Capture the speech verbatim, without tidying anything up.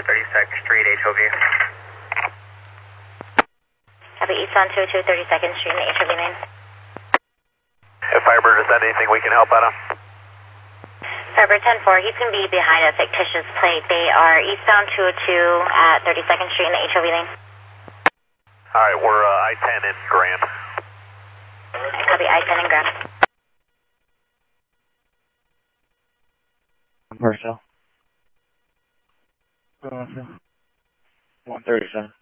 four, thirty-second Street, H O V. Copy, eastbound two oh two, thirty-second Street in the H O V lane. If Firebird, is that anything we can help out on? Firebird ten four, he's going to be behind a fictitious plate. They are eastbound two oh two at thirty-second Street in the H O V lane. Alright, we're uh, I ten in Grand. Copy, I ten in Grand. Purcell. one thirty-seven.